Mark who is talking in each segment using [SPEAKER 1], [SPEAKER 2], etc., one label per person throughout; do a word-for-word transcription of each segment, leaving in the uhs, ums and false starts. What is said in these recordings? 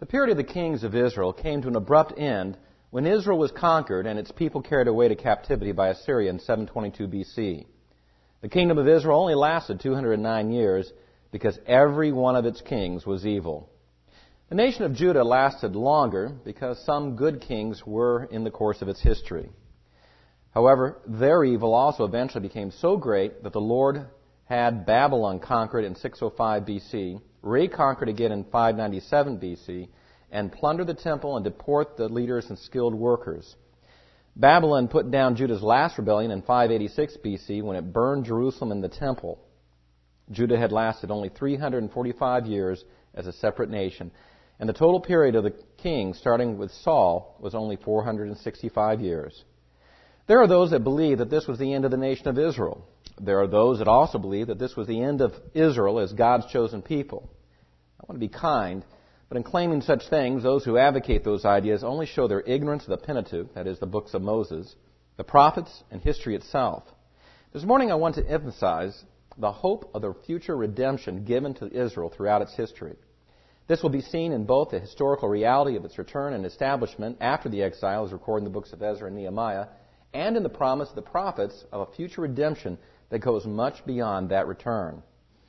[SPEAKER 1] The period of the kings of Israel came to an abrupt end when Israel was conquered and its people carried away to captivity by Assyria in seven twenty-two B C. The kingdom of Israel only lasted two hundred nine years because every one of its kings was evil. The nation of Judah lasted longer because some good kings were in the course of its history. However, their evil also eventually became so great that the Lord had Babylon conquered in six oh five B C, reconquered again in five ninety-seven B C, and plunder the temple and deport the leaders and skilled workers. Babylon put down Judah's last rebellion in five eighty-six B C when it burned Jerusalem and the temple. Judah had lasted only three hundred forty-five years as a separate nation, and the total period of the kings, starting with Saul, was only four hundred sixty-five years. There are those that believe that this was the end of the nation of Israel. There are those that also believe that this was the end of Israel as God's chosen people. I want to be kind, but in claiming such things, those who advocate those ideas only show their ignorance of the Pentateuch, that is, the books of Moses, the prophets, and history itself. This morning I want to emphasize the hope of the future redemption given to Israel throughout its history. This will be seen in both the historical reality of its return and establishment after the exile, as recorded in the books of Ezra and Nehemiah, and in the promise of the prophets of a future redemption that goes much beyond that return.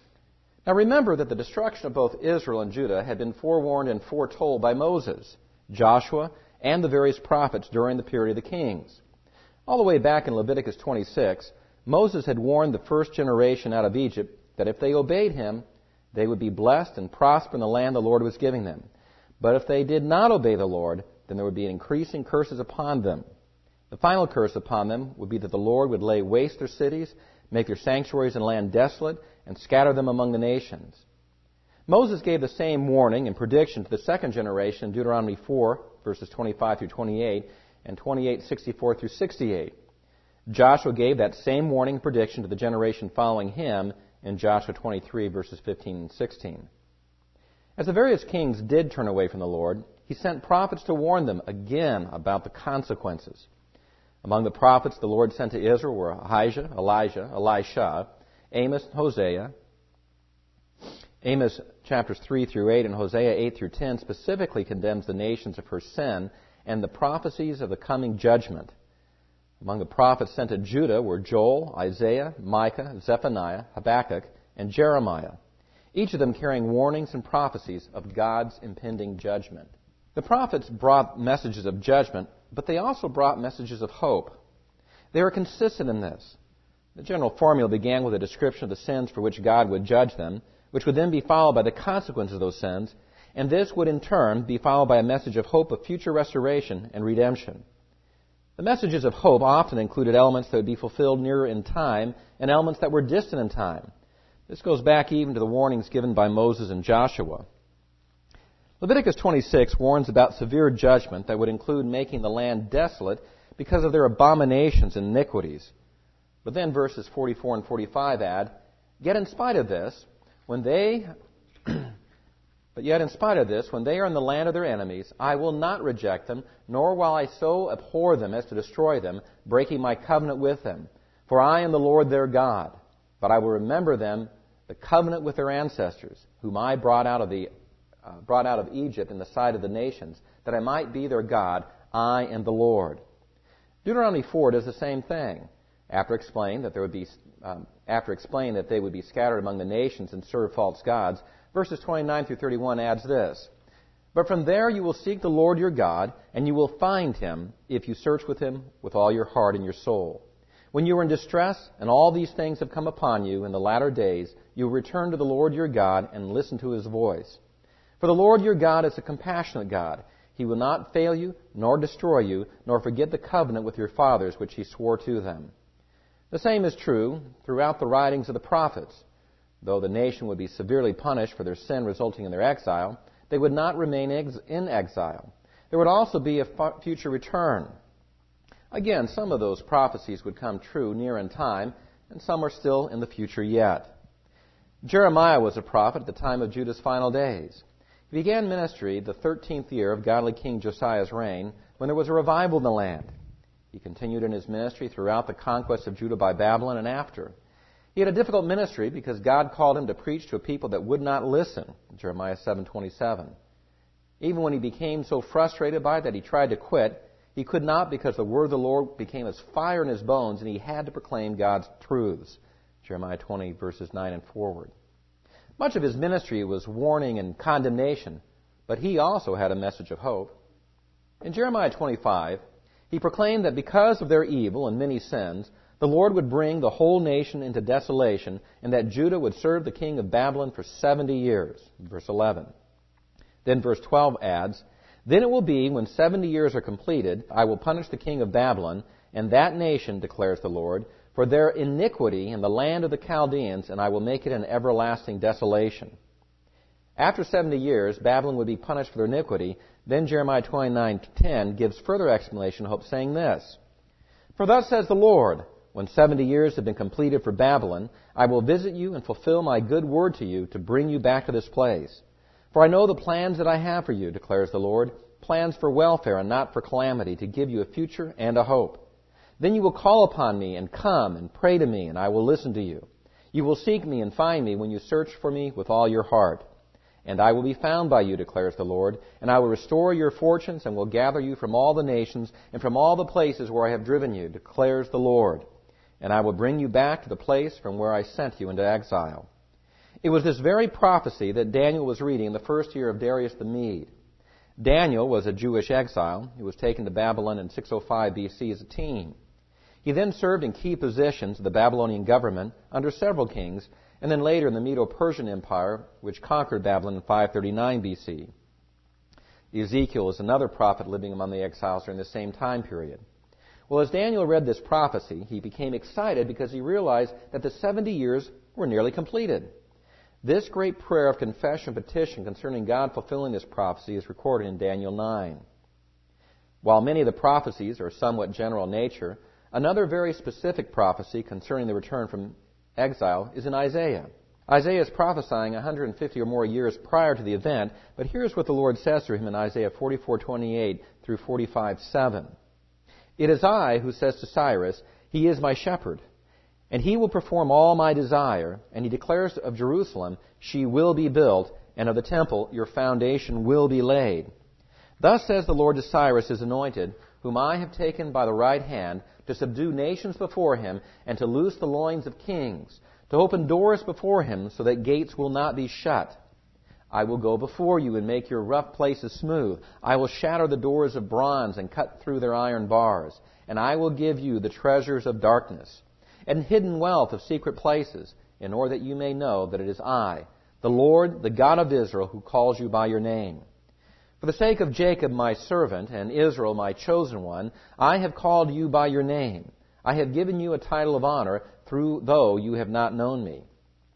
[SPEAKER 1] Now remember that the destruction of both Israel and Judah had been forewarned and foretold by Moses, Joshua, and the various prophets during the period of the kings. All the way back in Leviticus twenty-six, Moses had warned the first generation out of Egypt that if they obeyed him, they would be blessed and prosper in the land the Lord was giving them. But if they did not obey the Lord, then there would be increasing curses upon them. The final curse upon them would be that the Lord would lay waste their cities, make their sanctuaries and land desolate, and scatter them among the nations. Moses gave the same warning and prediction to the second generation in Deuteronomy four, verses twenty-five through twenty-eight, and twenty-eight, sixty-four through sixty-eight. Joshua gave that same warning and prediction to the generation following him in Joshua twenty-three, verses fifteen and sixteen. As the various kings did turn away from the Lord, he sent prophets to warn them again about the consequences. Among the prophets the Lord sent to Israel were Ahijah, Elijah, Elisha, Amos, Hosea. Amos chapters three through eight and Hosea eight through ten specifically condemns the nations of her sin and the prophecies of the coming judgment. Among the prophets sent to Judah were Joel, Isaiah, Micah, Zephaniah, Habakkuk, and Jeremiah, each of them carrying warnings and prophecies of God's impending judgment. The prophets brought messages of judgment, but they also brought messages of hope. They were consistent in this. The general formula began with a description of the sins for which God would judge them, which would then be followed by the consequences of those sins, and this would in turn be followed by a message of hope of future restoration and redemption. The messages of hope often included elements that would be fulfilled nearer in time and elements that were distant in time. This goes back even to the warnings given by Moses and Joshua. Leviticus twenty-six warns about severe judgment that would include making the land desolate because of their abominations and iniquities. But then verses forty-four and forty-five add, Yet in spite of this, when they but yet in spite of this, when they are in the land of their enemies, I will not reject them, nor will I so abhor them as to destroy them, breaking my covenant with them. For I am the Lord their God, but I will remember them, the covenant with their ancestors, whom I brought out of the uh, brought out of Egypt in the sight of the nations, that I might be their God. I am the Lord. Deuteronomy four does the same thing. After explaining that there would be, um, after explaining that they would be scattered among the nations and serve false gods, verses twenty-nine through thirty-one adds this: But from there you will seek the Lord your God, and you will find him if you search with him with all your heart and your soul. When you are in distress, and all these things have come upon you in the latter days, you will return to the Lord your God and listen to his voice. For the Lord your God is a compassionate God. He will not fail you, nor destroy you, nor forget the covenant with your fathers which he swore to them. The same is true throughout the writings of the prophets. Though the nation would be severely punished for their sin resulting in their exile, they would not remain ex- in exile. There would also be a f- future return. Again, some of those prophecies would come true near in time, and some are still in the future yet. Jeremiah was a prophet at the time of Judah's final days. He began ministry the thirteenth year of godly King Josiah's reign, when there was a revival in the land. He continued in his ministry throughout the conquest of Judah by Babylon and after. He had a difficult ministry because God called him to preach to a people that would not listen, Jeremiah seven twenty-seven. Even when he became so frustrated by it that he tried to quit, he could not, because the word of the Lord became as fire in his bones, and he had to proclaim God's truths. Jeremiah twenty, verses nine and forward. Much of his ministry was warning and condemnation, but he also had a message of hope. In Jeremiah twenty-five, he proclaimed that because of their evil and many sins, the Lord would bring the whole nation into desolation, and that Judah would serve the king of Babylon for seventy years. Verse eleven. Then verse twelve adds, "Then it will be, when seventy years are completed, I will punish the king of Babylon, and that nation, declares the Lord, for their iniquity in the land of the Chaldeans, and I will make it an everlasting desolation." After seventy years, Babylon would be punished for their iniquity. Then Jeremiah twenty-nine ten gives further explanation of hope, saying this, "For thus says the Lord, when seventy years have been completed for Babylon, I will visit you and fulfill my good word to you to bring you back to this place. For I know the plans that I have for you, declares the Lord, plans for welfare and not for calamity, to give you a future and a hope. Then you will call upon me and come and pray to me, and I will listen to you. You will seek me and find me when you search for me with all your heart. And I will be found by you, declares the Lord, and I will restore your fortunes and will gather you from all the nations and from all the places where I have driven you, declares the Lord. And I will bring you back to the place from where I sent you into exile." It was this very prophecy that Daniel was reading in the first year of Darius the Mede. Daniel was a Jewish exile. He was taken to Babylon in six oh five B C as a teen. He then served in key positions of the Babylonian government under several kings, and then later in the Medo-Persian Empire, which conquered Babylon in five thirty-nine B C. Ezekiel is another prophet living among the exiles during the same time period. Well, as Daniel read this prophecy, he became excited because he realized that the seventy years were nearly completed. This great prayer of confession and petition concerning God fulfilling this prophecy is recorded in Daniel nine. While many of the prophecies are somewhat general in nature, another very specific prophecy concerning the return from exile is in Isaiah. Isaiah is prophesying one hundred fifty or more years prior to the event, but here's what the Lord says through him in Isaiah forty-four twenty-eight through forty-five seven. "It is I who says to Cyrus, he is my shepherd, and he will perform all my desire. And he declares of Jerusalem, she will be built, and of the temple, your foundation will be laid. Thus says the Lord to Cyrus, his anointed, whom I have taken by the right hand, to subdue nations before him, and to loose the loins of kings, to open doors before him, so that gates will not be shut. I will go before you and make your rough places smooth. I will shatter the doors of bronze and cut through their iron bars. And I will give you the treasures of darkness and hidden wealth of secret places, in order that you may know that it is I, the Lord, the God of Israel, who calls you by your name. For the sake of Jacob my servant, and Israel my chosen one, I have called you by your name. I have given you a title of honor, through though you have not known me.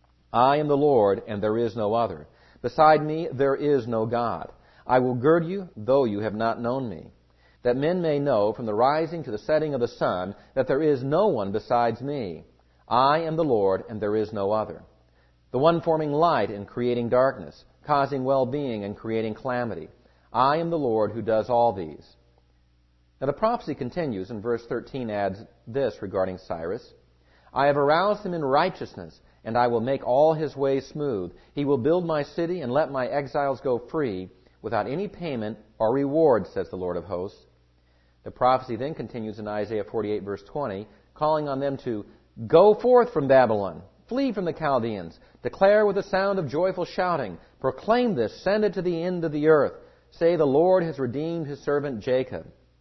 [SPEAKER 1] I am the Lord, and there is no other. Beside me there is no God. I will gird you, though you have not known me, that men may know from the rising to the setting of the sun that there is no one besides me. I am the Lord, and there is no other. The one forming light and creating darkness, causing well-being and creating calamity. I am the Lord who does all these." Now the prophecy continues, and verse thirteen adds this regarding Cyrus. "I have aroused him in righteousness, and I will make all his ways smooth. He will build my city and let my exiles go free, without any payment or reward, says the Lord of hosts." The prophecy then continues in Isaiah forty-eight, verse twenty, calling on them to go forth from Babylon, flee from the Chaldeans, declare with a sound of joyful shouting, proclaim this, send it to the end of the earth. Say, the Lord has redeemed his servant Jacob.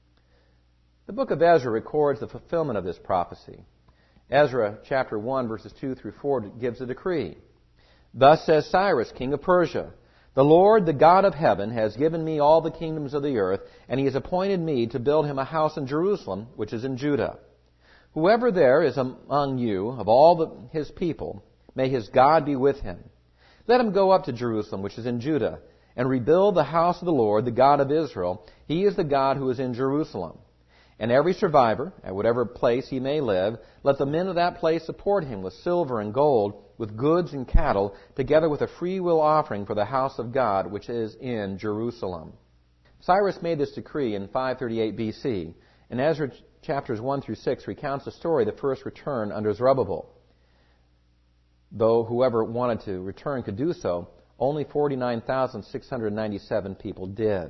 [SPEAKER 1] The book of Ezra records the fulfillment of this prophecy. Ezra chapter one, verses two through four gives a decree. "Thus says Cyrus, king of Persia, the Lord, the God of heaven, has given me all the kingdoms of the earth, and he has appointed me to build him a house in Jerusalem, which is in Judah. Whoever there is among you, of all the, his people, may his God be with him. Let him go up to Jerusalem, which is in Judah, and rebuild the house of the Lord, the God of Israel. He is the God who is in Jerusalem. And every survivor, at whatever place he may live, let the men of that place support him with silver and gold, with goods and cattle, together with a freewill offering for the house of God, which is in Jerusalem." Cyrus made this decree in five thirty-eight B C, and Ezra chapters one through six recounts the story of the first return under Zerubbabel. Though whoever wanted to return could do so, only forty-nine thousand six hundred ninety-seven people did.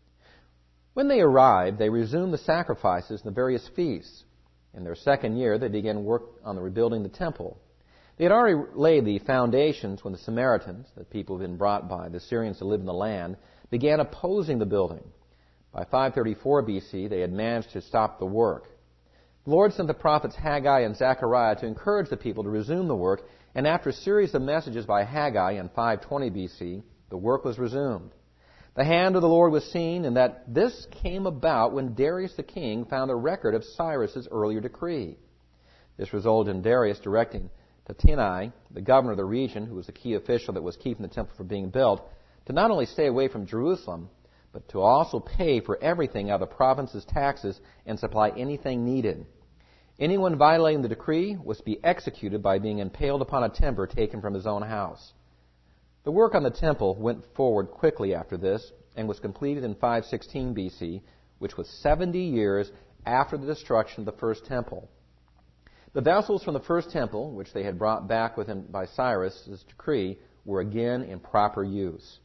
[SPEAKER 1] When they arrived, they resumed the sacrifices and the various feasts. In their second year, they began work on the rebuilding the temple. They had already laid the foundations when the Samaritans, the people who had been brought by the Syrians to live in the land, began opposing the building. By five thirty-four B C, they had managed to stop the work. The Lord sent the prophets Haggai and Zechariah to encourage the people to resume the work, and after a series of messages by Haggai in five twenty B C, the work was resumed. The hand of the Lord was seen, and that this came about when Darius the king found a record of Cyrus's earlier decree. This resulted in Darius directing Tattenai, the governor of the region, who was the key official that was keeping the temple from being built, to not only stay away from Jerusalem, but to also pay for everything out of the province's taxes and supply anything needed. Anyone violating the decree was to be executed by being impaled upon a timber taken from his own house. The work on the temple went forward quickly after this and was completed in five sixteen B C, which was seventy years after the destruction of the first temple. The vessels from the first temple, which they had brought back with him by Cyrus's decree, were again in proper use.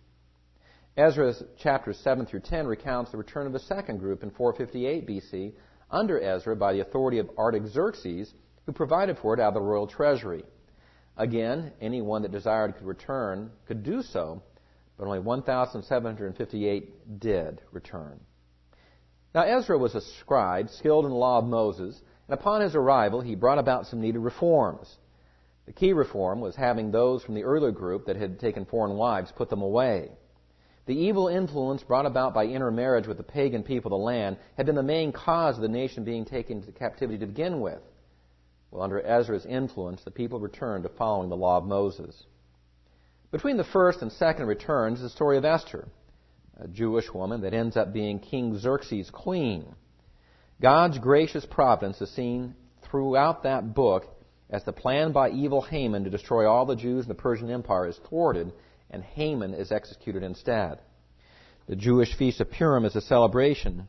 [SPEAKER 1] Ezra chapters seven through ten recounts the return of the second group in four fifty-eight B C under Ezra by the authority of Artaxerxes, who provided for it out of the royal treasury. Again, anyone that desired could return could do so, but only one thousand seven hundred fifty-eight did return. Now Ezra was a scribe skilled in the law of Moses, and upon his arrival he brought about some needed reforms. The key reform was having those from the earlier group that had taken foreign wives put them away. The evil influence brought about by intermarriage with the pagan people of the land had been the main cause of the nation being taken into captivity to begin with. Well, under Ezra's influence, the people returned to following the law of Moses. Between the first and second returns is the story of Esther, a Jewish woman that ends up being King Xerxes' queen. God's gracious providence is seen throughout that book as the plan by evil Haman to destroy all the Jews in the Persian Empire is thwarted, and Haman is executed instead. The Jewish Feast of Purim is a celebration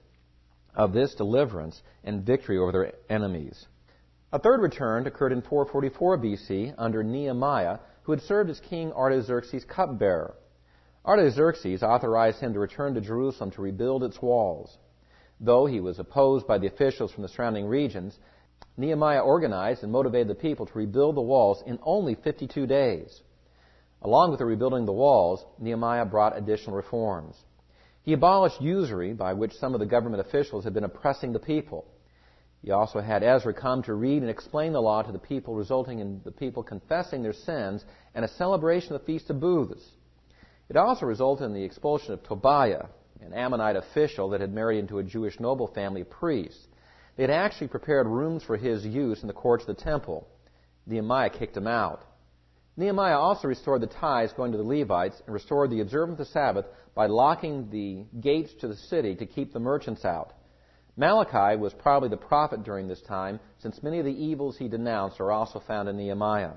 [SPEAKER 1] of this deliverance and victory over their enemies. A third return occurred in four forty-four B C under Nehemiah, who had served as King Artaxerxes' cupbearer. Artaxerxes authorized him to return to Jerusalem to rebuild its walls. Though he was opposed by the officials from the surrounding regions, Nehemiah organized and motivated the people to rebuild the walls in only fifty-two days. Along with the rebuilding of the walls, Nehemiah brought additional reforms. He abolished usury, by which some of the government officials had been oppressing the people. He also had Ezra come to read and explain the law to the people, resulting in the people confessing their sins and a celebration of the Feast of Booths. It also resulted in the expulsion of Tobiah, an Ammonite official that had married into a Jewish noble family of priests. They had actually prepared rooms for his use in the courts of the temple. Nehemiah kicked him out. Nehemiah also restored the tithes going to the Levites and restored the observance of the Sabbath by locking the gates to the city to keep the merchants out. Malachi was probably the prophet during this time, since many of the evils he denounced are also found in Nehemiah.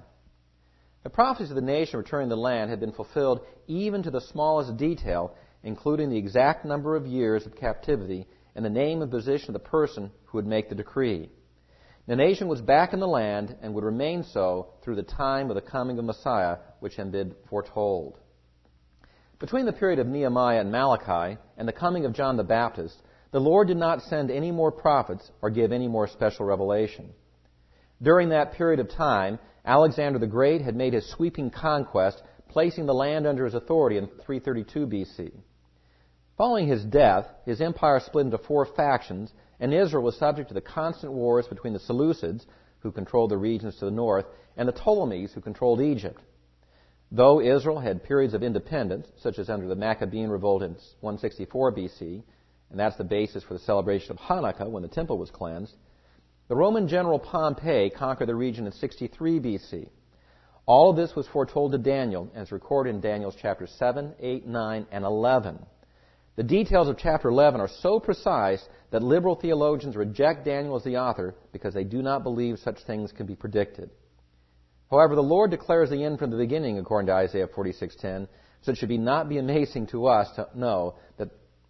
[SPEAKER 1] The prophecies of the nation returning the land had been fulfilled even to the smallest detail, including the exact number of years of captivity and the name and position of the person who would make the decree. The nation was back in the land and would remain so through the time of the coming of Messiah, which had been foretold. Between the period of Nehemiah and Malachi and the coming of John the Baptist, the Lord did not send any more prophets or give any more special revelation. During that period of time, Alexander the Great had made his sweeping conquest, placing the land under his authority in three thirty-two B C. Following his death, his empire split into four factions, and Israel was subject to the constant wars between the Seleucids, who controlled the regions to the north, and the Ptolemies, who controlled Egypt. Though Israel had periods of independence, such as under the Maccabean revolt in one sixty-four B C, and that's the basis for the celebration of Hanukkah when the temple was cleansed, the Roman general Pompey conquered the region in sixty-three B C. All of this was foretold to Daniel, as recorded in Daniel's chapters seven, eight, nine, and eleven. The details of chapter eleven are so precise that liberal theologians reject Daniel as the author because they do not believe such things can be predicted. However, the Lord declares the end from the beginning, according to Isaiah forty-six ten, so it should be not be amazing to us to know that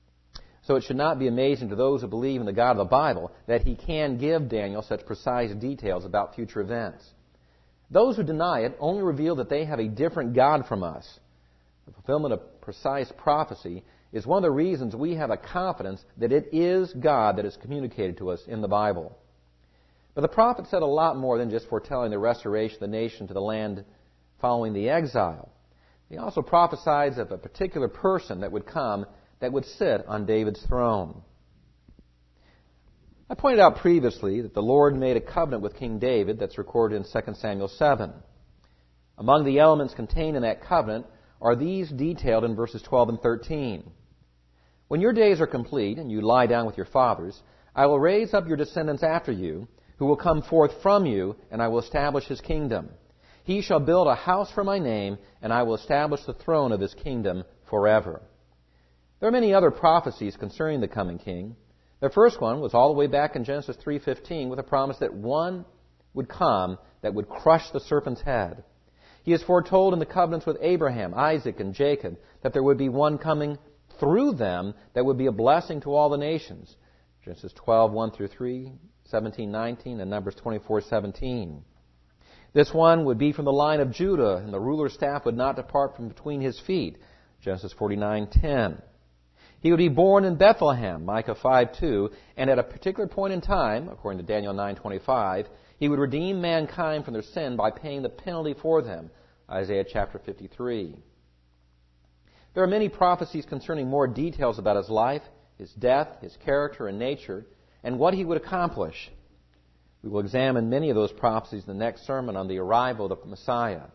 [SPEAKER 1] So it should not be amazing to those who believe in the God of the Bible that He can give Daniel such precise details about future events. Those who deny it only reveal that they have a different God from us. The fulfillment of precise prophecy is one of the reasons we have a confidence that it is God that is communicated to us in the Bible. But the prophet said a lot more than just foretelling the restoration of the nation to the land following the exile. He also prophesied of a particular person that would come that would sit on David's throne. I pointed out previously that the Lord made a covenant with King David that's recorded in Second Samuel seven. Among the elements contained in that covenant are these detailed in verses twelve and thirteen. When your days are complete and you lie down with your fathers, I will raise up your descendants after you, who will come forth from you, and I will establish his kingdom. He shall build a house for my name, and I will establish the throne of his kingdom forever. There are many other prophecies concerning the coming king. The first one was all the way back in Genesis three fifteen with a promise that one would come that would crush the serpent's head. He is foretold in the covenants with Abraham, Isaac, and Jacob that there would be one coming through them that would be a blessing to all the nations. Genesis twelve, one through three, seventeen, nineteen, and Numbers twenty-four, seventeen. This one would be from the line of Judah, and the ruler's staff would not depart from between his feet. Genesis forty-nine, ten. He would be born in Bethlehem, Micah five, two, and at a particular point in time, according to Daniel nine, twenty-five, he would redeem mankind from their sin by paying the penalty for them, Isaiah chapter fifty-three. There are many prophecies concerning more details about his life, his death, his character and nature, and what he would accomplish. We will examine many of those prophecies in the next sermon on the arrival of the Messiah.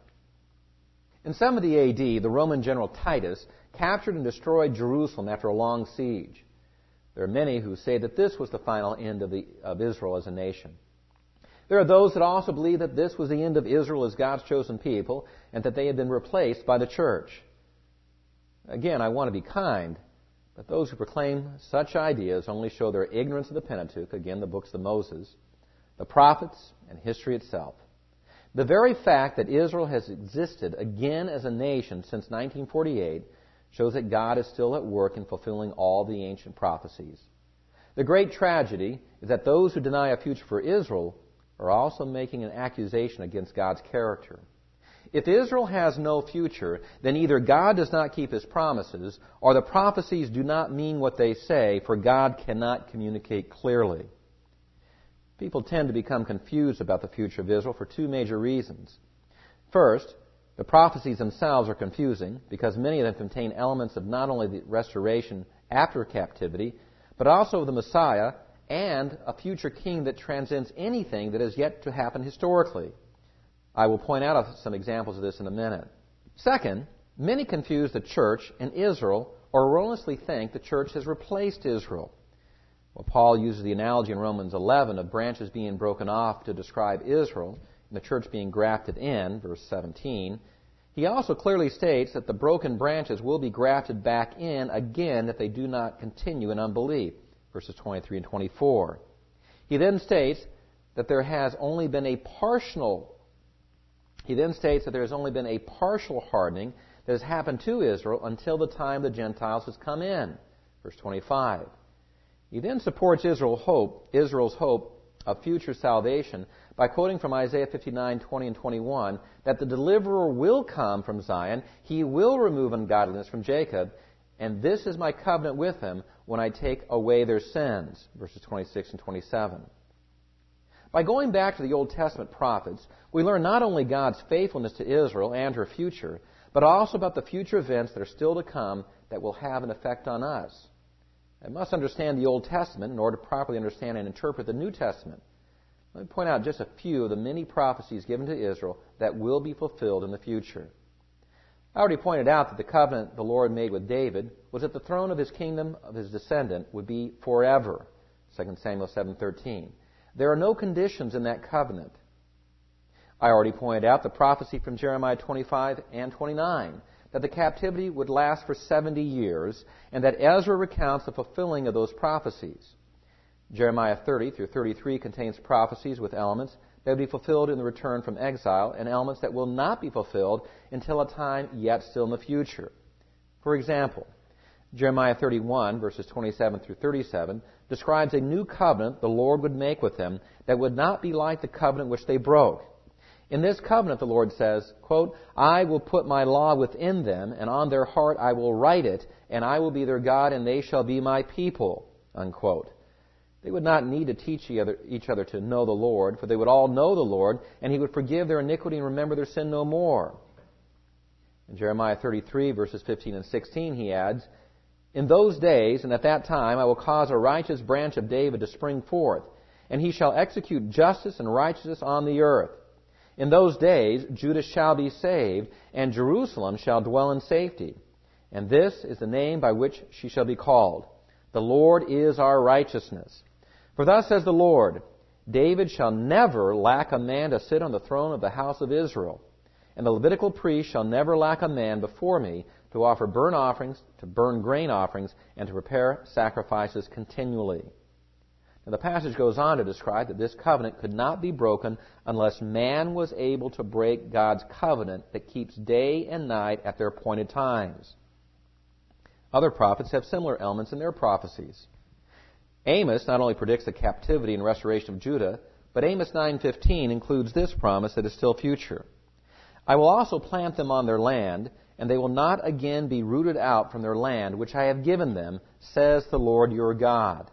[SPEAKER 1] In seventy A D, the Roman general Titus captured and destroyed Jerusalem after a long siege. There are many who say that this was the final end of, the, of Israel as a nation. There are those that also believe that this was the end of Israel as God's chosen people and that they had been replaced by the church. Again, I want to be kind, but those who proclaim such ideas only show their ignorance of the Pentateuch, again, the books of Moses, the prophets, and history itself. The very fact that Israel has existed again as a nation since nineteen forty-eight shows that God is still at work in fulfilling all the ancient prophecies. The great tragedy is that those who deny a future for Israel are also making an accusation against God's character. If Israel has no future, then either God does not keep his promises, or the prophecies do not mean what they say, for God cannot communicate clearly. People tend to become confused about the future of Israel for two major reasons. First, the prophecies themselves are confusing because many of them contain elements of not only the restoration after captivity, but also of the Messiah and a future king that transcends anything that has yet to happen historically. I will point out some examples of this in a minute. Second, many confuse the church and Israel or erroneously think the church has replaced Israel. Well, Paul uses the analogy in Romans eleven of branches being broken off to describe Israel and the church being grafted in, verse seventeen. He also clearly states that the broken branches will be grafted back in again if they do not continue in unbelief, verses twenty-three and twenty-four. He then states that there has only been a partial He then states that there has only been a partial hardening that has happened to Israel until the time the Gentiles has come in, verse twenty-five. He then supports Israel's hope, Israel's hope of future salvation by quoting from Isaiah fifty-nine, twenty and twenty-one, that the deliverer will come from Zion, he will remove ungodliness from Jacob, and this is my covenant with them when I take away their sins, verses twenty-six and twenty-seven. By going back to the Old Testament prophets, we learn not only God's faithfulness to Israel and her future, but also about the future events that are still to come that will have an effect on us. I must understand the Old Testament in order to properly understand and interpret the New Testament. Let me point out just a few of the many prophecies given to Israel that will be fulfilled in the future. I already pointed out that the covenant the Lord made with David was that the throne of his kingdom of his descendant would be forever, Second Samuel seven thirteen. There are no conditions in that covenant. I already pointed out the prophecy from Jeremiah twenty-five and twenty-nine, that the captivity would last for seventy years, and that Ezra recounts the fulfilling of those prophecies. Jeremiah thirty through thirty-three contains prophecies with elements that will be fulfilled in the return from exile, and elements that will not be fulfilled until a time yet still in the future. For example, Jeremiah thirty-one, verses twenty-seven through thirty-seven, describes a new covenant the Lord would make with them that would not be like the covenant which they broke. In this covenant, the Lord says, quote, I will put my law within them, and on their heart I will write it, and I will be their God, and they shall be my people, unquote. They would not need to teach each other to know the Lord, for they would all know the Lord, and He would forgive their iniquity and remember their sin no more. In Jeremiah thirty-three, verses fifteen and sixteen, He adds, In those days and at that time I will cause a righteous branch of David to spring forth, and he shall execute justice and righteousness on the earth. In those days Judah shall be saved, and Jerusalem shall dwell in safety. And this is the name by which she shall be called. The Lord is our righteousness. For thus says the Lord, David shall never lack a man to sit on the throne of the house of Israel. And the Levitical priest shall never lack a man before me to offer burnt offerings, to burn grain offerings, and to prepare sacrifices continually. Now, the passage goes on to describe that this covenant could not be broken unless man was able to break God's covenant that keeps day and night at their appointed times. Other prophets have similar elements in their prophecies. Amos not only predicts the captivity and restoration of Judah, but Amos nine fifteen includes this promise that is still future. I will also plant them on their land, and they will not again be rooted out from their land which I have given them, says the Lord your God.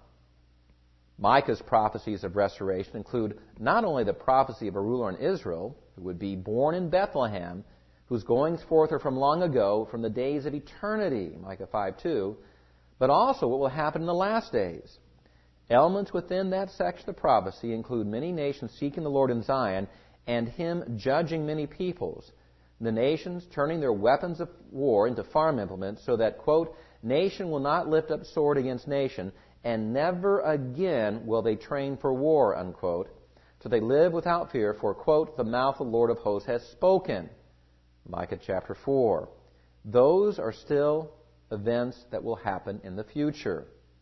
[SPEAKER 1] Micah's prophecies of restoration include not only the prophecy of a ruler in Israel who would be born in Bethlehem, whose goings forth are from long ago, from the days of eternity, Micah five two, but also what will happen in the last days. Elements within that section of prophecy include many nations seeking the Lord in Zion and Him judging many peoples, the nations turning their weapons of war into farm implements so that, quote, nation will not lift up sword against nation, and never again will they train for war, unquote, so they live without fear, for, quote, the mouth of the Lord of hosts has spoken, Micah chapter four. Those are still events that will happen in the future.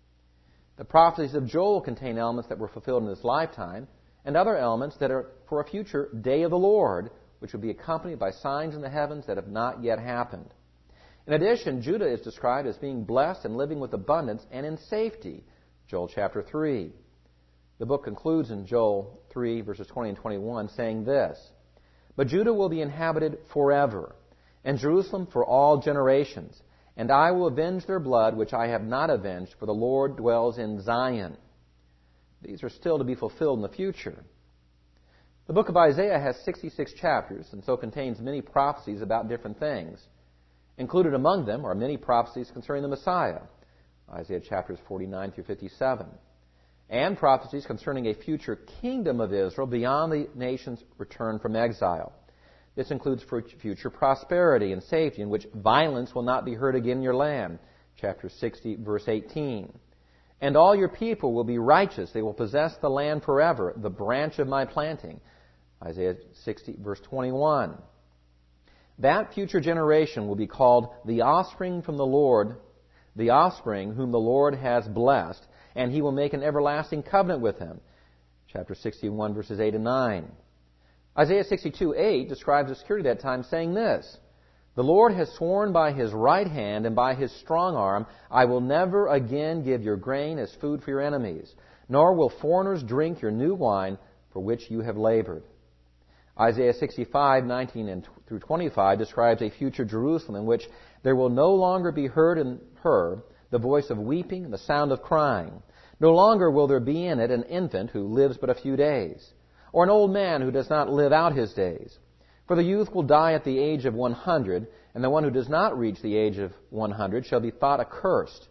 [SPEAKER 1] The prophecies of Joel contain elements that were fulfilled in his lifetime, and other elements that are for a future day of the Lord, which will be accompanied by signs in the heavens that have not yet happened. In addition, Judah is described as being blessed and living with abundance and in safety, Joel chapter three. The book concludes in Joel three, verses twenty and twenty-one, saying this, But Judah will be inhabited forever, and Jerusalem for all generations, and I will avenge their blood which I have not avenged, for the Lord dwells in Zion. These are still to be fulfilled in the future. The book of Isaiah has sixty-six chapters, and so contains many prophecies about different things. Included among them are many prophecies concerning the Messiah, Isaiah chapters forty-nine through fifty-seven, and prophecies concerning a future kingdom of Israel beyond the nation's return from exile. This includes future prosperity and safety, in which violence will not be heard again in your land, chapter sixty, verse eighteen. And all your people will be righteous. They will possess the land forever, the branch of my planting, Isaiah sixty, verse twenty-one. That future generation will be called the offspring from the Lord, the offspring whom the Lord has blessed, and He will make an everlasting covenant with him, chapter sixty-one, verses eight and nine. Isaiah sixty-two, eight describes the security of that time, saying this, The Lord has sworn by His right hand and by His strong arm, I will never again give your grain as food for your enemies, nor will foreigners drink your new wine for which you have labored. Isaiah sixty-five, nineteen and through twenty-five describes a future Jerusalem in which there will no longer be heard in her the voice of weeping and the sound of crying. No longer will there be in it an infant who lives but a few days, or an old man who does not live out his days. For the youth will die at the age of one hundred, and the one who does not reach the age of one hundred shall be thought accursed.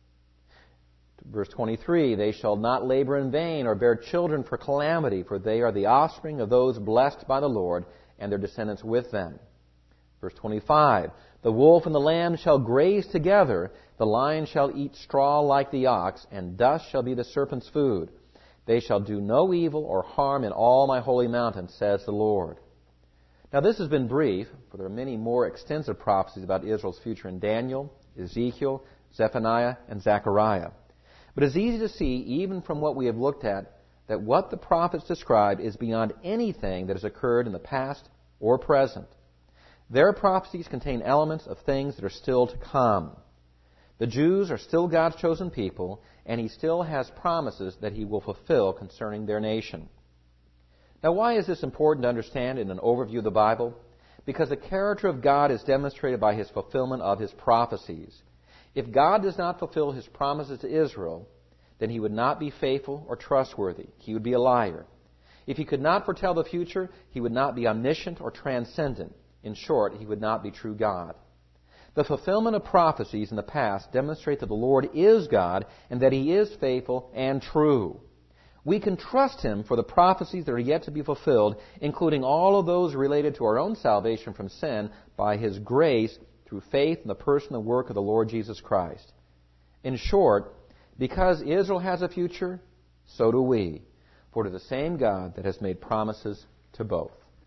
[SPEAKER 1] Verse twenty-three, They shall not labor in vain or bear children for calamity, for they are the offspring of those blessed by the Lord, and their descendants with them. Verse twenty-five, The wolf and the lamb shall graze together, the lion shall eat straw like the ox, and dust shall be the serpent's food. They shall do no evil or harm in all my holy mountain, says the Lord. Now this has been brief, for there are many more extensive prophecies about Israel's future in Daniel, Ezekiel, Zephaniah, and Zechariah. But it's easy to see, even from what we have looked at, that what the prophets describe is beyond anything that has occurred in the past or present. Their prophecies contain elements of things that are still to come. The Jews are still God's chosen people, and He still has promises that He will fulfill concerning their nation. Now, why is this important to understand in an overview of the Bible? Because the character of God is demonstrated by His fulfillment of His prophecies. If God does not fulfill His promises to Israel, then He would not be faithful or trustworthy. He would be a liar. If He could not foretell the future, He would not be omniscient or transcendent. In short, He would not be true God. The fulfillment of prophecies in the past demonstrate that the Lord is God and that He is faithful and true. We can trust Him for the prophecies that are yet to be fulfilled, including all of those related to our own salvation from sin by His grace through faith in the person and work of the Lord Jesus Christ. In short, because Israel has a future, so do we. For it is the same God that has made promises to both.